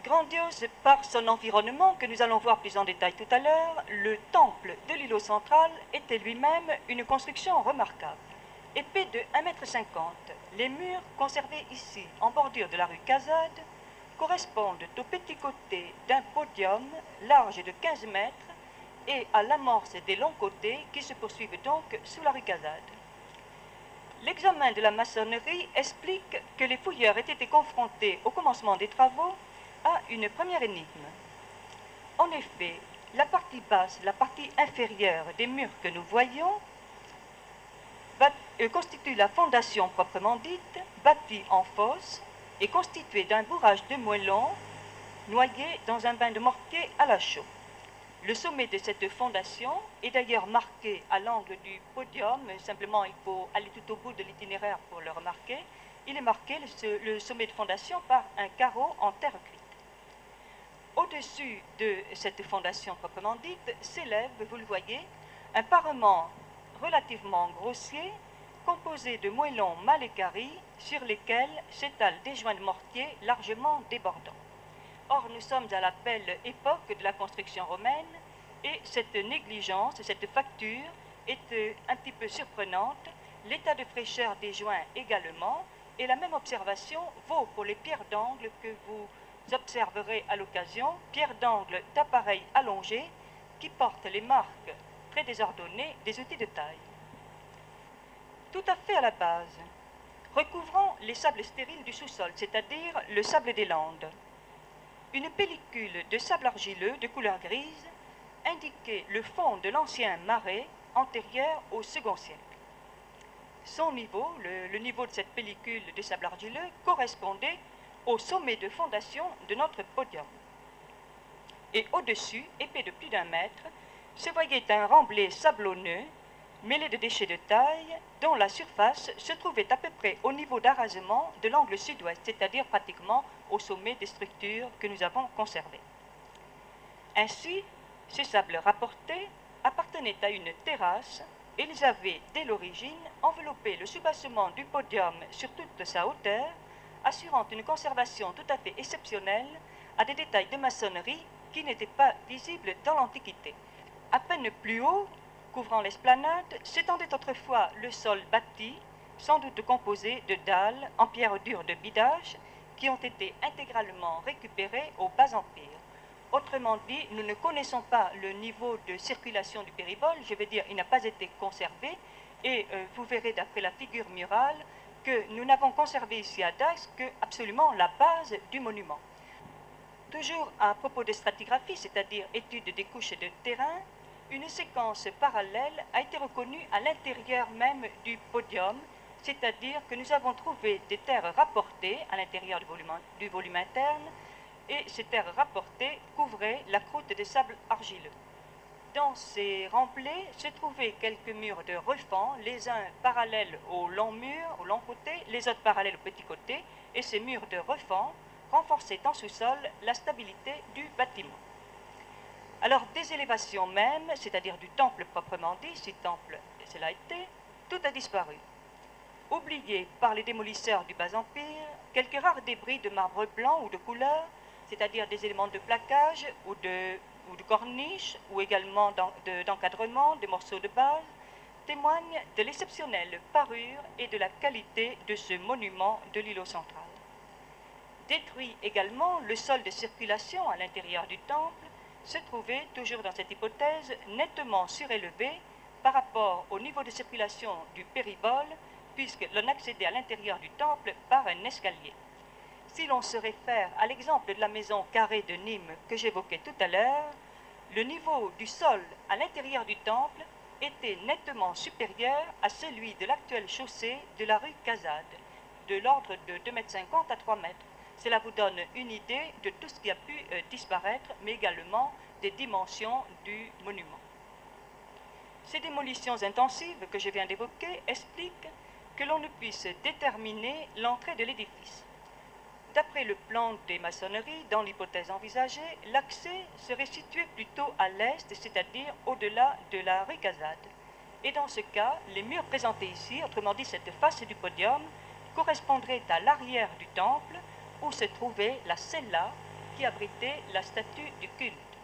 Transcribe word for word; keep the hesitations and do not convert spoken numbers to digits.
Grandiose par son environnement que nous allons voir plus en détail tout à l'heure, le temple de l'îlot central était lui-même une construction remarquable. Épais de un mètre cinquante, les murs conservés ici en bordure de la rue Cazade correspondent au petit côté d'un podium large de quinze mètres et à l'amorce des longs côtés qui se poursuivent donc sous la rue Cazade. L'examen de la maçonnerie explique que les fouilleurs aient été confrontés au commencement des travaux à une première énigme. En effet, la partie basse, la partie inférieure des murs que nous voyons va, euh, constitue la fondation proprement dite, bâtie en fosse et constituée d'un bourrage de moellons noyé dans un bain de mortier à la chaux. Le sommet de cette fondation est d'ailleurs marqué à l'angle du podium, simplement il faut aller tout au bout de l'itinéraire pour le remarquer. Il est marqué, le, le sommet de fondation, par un carreau en terre cuite. Au-dessus de cette fondation proprement dite s'élève, vous le voyez, un parement relativement grossier composé de moellons mal équarris sur lesquels s'étalent des joints de mortier largement débordants. Or, nous sommes à la belle époque de la construction romaine et cette négligence, cette facture est euh, un petit peu surprenante, l'état de fraîcheur des joints également, et la même observation vaut pour les pierres d'angle que vous observerez à l'occasion, pierres d'angle d'appareil allongé qui portent les marques très désordonnées des outils de taille. Tout à fait à la base, recouvrant les sables stériles du sous-sol, c'est-à-dire le sable des Landes, une pellicule de sable argileux de couleur grise indiquait le fond de l'ancien marais antérieur au second siècle. Son niveau, le, le niveau de cette pellicule de sable argileux, correspondait au sommet de fondation de notre podium. Et au-dessus, épais de plus d'un mètre, se voyait un remblai sablonneux mêlé de déchets de taille dont la surface se trouvait à peu près au niveau d'arasement de l'angle sud-ouest, c'est-à-dire pratiquement au sommet des structures que nous avons conservées. Ainsi, ces sables rapportés appartenaient à une terrasse et ils avaient, dès l'origine, enveloppé le soubassement du podium sur toute sa hauteur, assurant une conservation tout à fait exceptionnelle à des détails de maçonnerie qui n'étaient pas visibles dans l'Antiquité. À peine plus haut, couvrant l'esplanade, s'étendait autrefois le sol bâti, sans doute composé de dalles en pierre dure de Bidache, qui ont été intégralement récupérées au Bas Empire. Autrement dit, nous ne connaissons pas le niveau de circulation du péribole, je veux dire, il n'a pas été conservé, et euh, vous verrez d'après la figure murale que nous n'avons conservé ici à Dax que absolument la base du monument. Toujours à propos de stratigraphie, c'est-à-dire étude des couches de terrain, une séquence parallèle a été reconnue à l'intérieur même du podium, c'est-à-dire que nous avons trouvé des terres rapportées à l'intérieur du volume, du volume interne, et ces terres rapportées couvraient la croûte de sable argileux. Dans ces remblais se trouvaient quelques murs de refend, les uns parallèles aux longs murs, aux longs côtés, les autres parallèles aux petits côtés, et ces murs de refend renforçaient en sous-sol la stabilité du bâtiment. Alors, des élévations même, c'est-à-dire du temple proprement dit, si temple cela était, tout a disparu. Oubliés par les démolisseurs du Bas Empire, quelques rares débris de marbre blanc ou de couleur, c'est-à-dire des éléments de plaquage ou de, ou de corniche, ou également d'encadrement, des morceaux de base, témoignent de l'exceptionnelle parure et de la qualité de ce monument de l'îlot central. Détruit également, le sol de circulation à l'intérieur du temple se trouvait, toujours dans cette hypothèse, nettement surélevé par rapport au niveau de circulation du péribole, puisque l'on accédait à l'intérieur du temple par un escalier. Si l'on se réfère à l'exemple de la maison carrée de Nîmes que j'évoquais tout à l'heure, le niveau du sol à l'intérieur du temple était nettement supérieur à celui de l'actuelle chaussée de la rue Cazade, de l'ordre de deux mètres cinquante à trois mètres. Cela vous donne une idée de tout ce qui a pu euh, disparaître, mais également des dimensions du monument. Ces démolitions intensives que je viens d'évoquer expliquent que l'on ne puisse déterminer l'entrée de l'édifice. D'après le plan des maçonneries, dans l'hypothèse envisagée, l'accès serait situé plutôt à l'est, c'est-à-dire au-delà de la rue Cazade. Et dans ce cas, les murs présentés ici, autrement dit cette face du podium, correspondraient à l'arrière du temple, où se trouvait la cella qui abritait la statue du culte.